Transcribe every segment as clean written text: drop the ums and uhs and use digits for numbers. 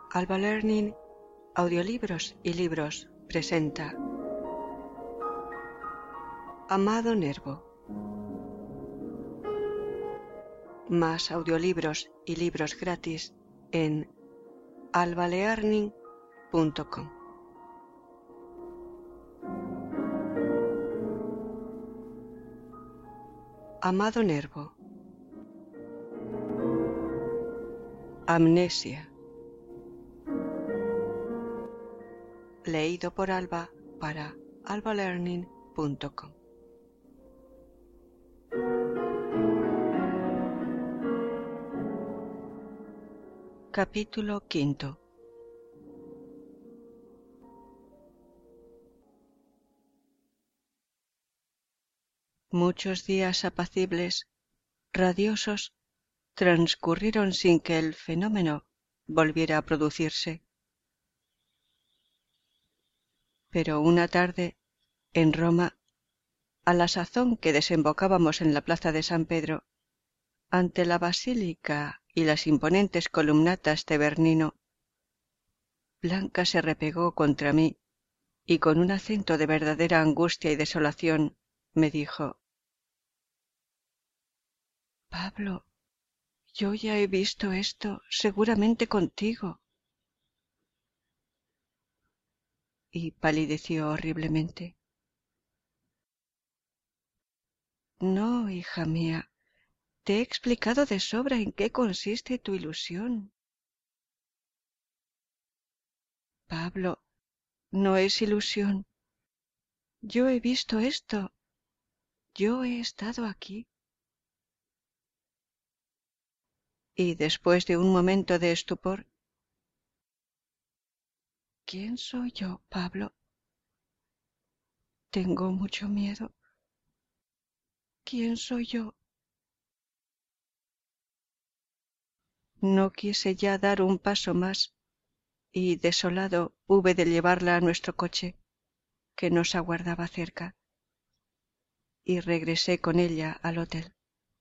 Alba Learning, Audiolibros y Libros presenta Amado Nervo. Más audiolibros y libros gratis en albalearning.com. Amado Nervo. Amnesia. Leído por Alba para albalearning.com. Capítulo 5. Muchos días apacibles, radiosos, transcurrieron sin que el fenómeno volviera a producirse. Pero una tarde, en Roma, a la sazón que desembocábamos en la plaza de San Pedro, ante la basílica y las imponentes columnatas de Bernino, Blanca se repegó contra mí y con un acento de verdadera angustia y desolación me dijo: «Pablo, yo ya he visto esto seguramente contigo». Y palideció horriblemente. «No, hija mía, te he explicado de sobra en qué consiste tu ilusión». «Pablo, no es ilusión. Yo he visto esto. Yo he estado aquí». Y después de un momento de estupor: «¿Quién soy yo, Pablo? Tengo mucho miedo. ¿Quién soy yo?». No quise ya dar un paso más y, desolado, hube de llevarla a nuestro coche, que nos aguardaba cerca, y regresé con ella al hotel.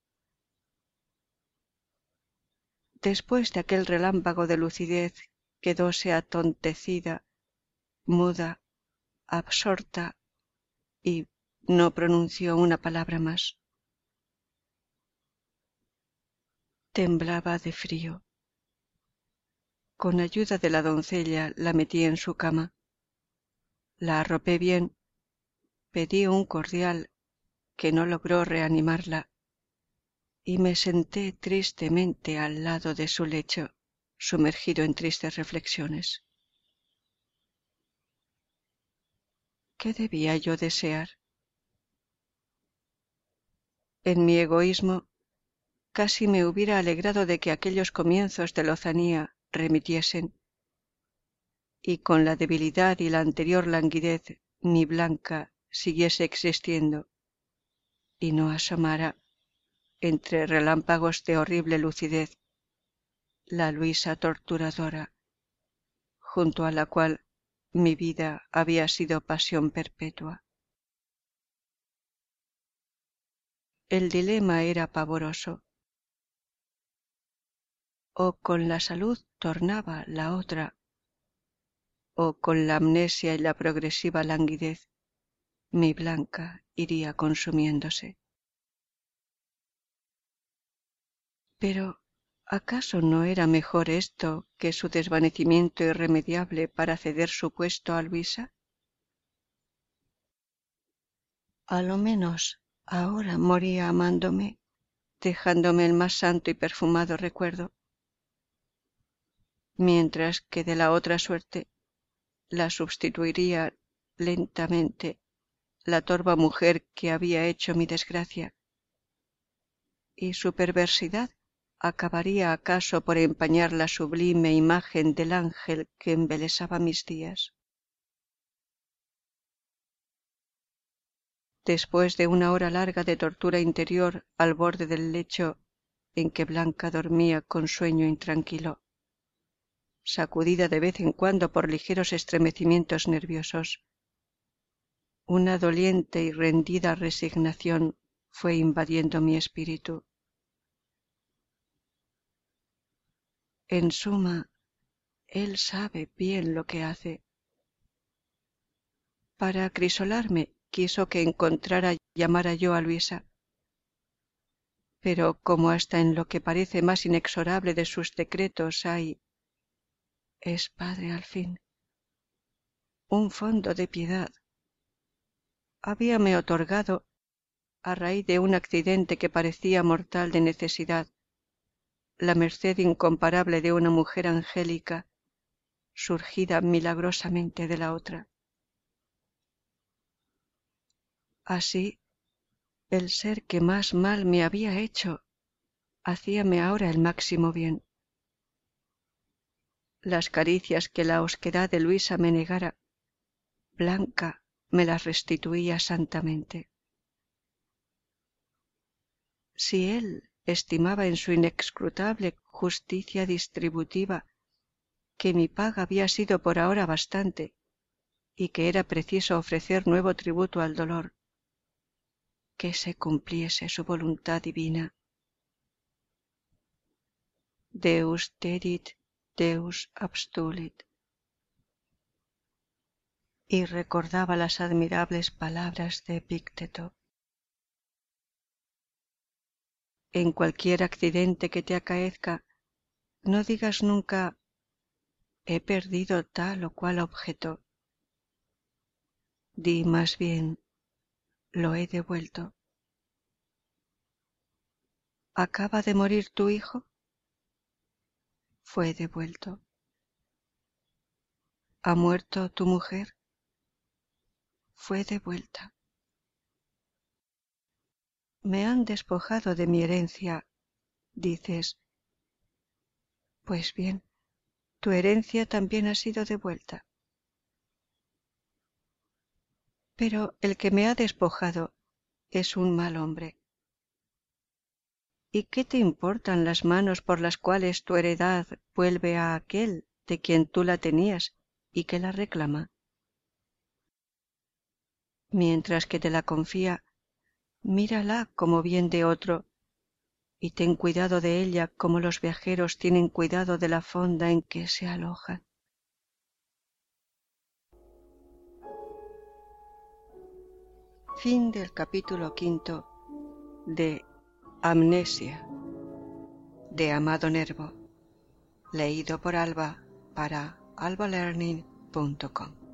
Después de aquel relámpago de lucidez quedóse atontecida, muda, absorta, y no pronunció una palabra más. Temblaba de frío. Con ayuda de la doncella la metí en su cama, la arropé bien, pedí un cordial que no logró reanimarla, y me senté tristemente al lado de su lecho, sumergido en tristes reflexiones. ¿Qué debía yo desear? En mi egoísmo casi me hubiera alegrado de que aquellos comienzos de lozanía remitiesen, y con la debilidad y la anterior languidez mi Blanca siguiese existiendo y no asomara, entre relámpagos de horrible lucidez, la Luisa torturadora, junto a la cual mi vida había sido pasión perpetua. El dilema era pavoroso. O con la salud tornaba la otra, o con la amnesia y la progresiva languidez mi Blanca iría consumiéndose. Pero ¿acaso no era mejor esto que su desvanecimiento irremediable para ceder su puesto a Luisa? A lo menos ahora moría amándome, dejándome el más santo y perfumado recuerdo, mientras que de la otra suerte la sustituiría lentamente la torva mujer que había hecho mi desgracia, y su perversidad acabaría acaso por empañar la sublime imagen del ángel que embelesaba mis días. Después de una hora larga de tortura interior al borde del lecho en que Blanca dormía con sueño intranquilo, sacudida de vez en cuando por ligeros estremecimientos nerviosos, una doliente y rendida resignación fue invadiendo mi espíritu. En suma, Él sabe bien lo que hace. Para acrisolarme quiso que llamara yo a Luisa, pero como hasta en lo que parece más inexorable de sus decretos es padre al fin, un fondo de piedad, habíame otorgado, a raíz de un accidente que parecía mortal de necesidad, la merced incomparable de una mujer angélica, surgida milagrosamente de la otra. Así, el ser que más mal me había hecho, hacíame ahora el máximo bien. Las caricias que la osquedad de Luisa me negara, Blanca me las restituía santamente. Si él estimaba en su inescrutable justicia distributiva que mi paga había sido por ahora bastante y que era preciso ofrecer nuevo tributo al dolor, que se cumpliese su voluntad divina. Deus dedit, Deus abstulit. Y recordaba las admirables palabras de Epicteto. En cualquier accidente que te acaezca, no digas nunca he perdido tal o cual objeto. Di más bien lo he devuelto. ¿Acaba de morir tu hijo? Fue devuelto. ¿Ha muerto tu mujer? Fue devuelta. Me han despojado de mi herencia, dices. Pues bien, tu herencia también ha sido devuelta. Pero el que me ha despojado es un mal hombre. ¿Y qué te importan las manos por las cuales tu heredad vuelve a aquel de quien tú la tenías y que la reclama? Mientras que te la confía, mírala como bien de otro y ten cuidado de ella como los viajeros tienen cuidado de la fonda en que se alojan. Fin del capítulo 5 de Amnesia, de Amado Nervo, leído por Alba para albalearning.com.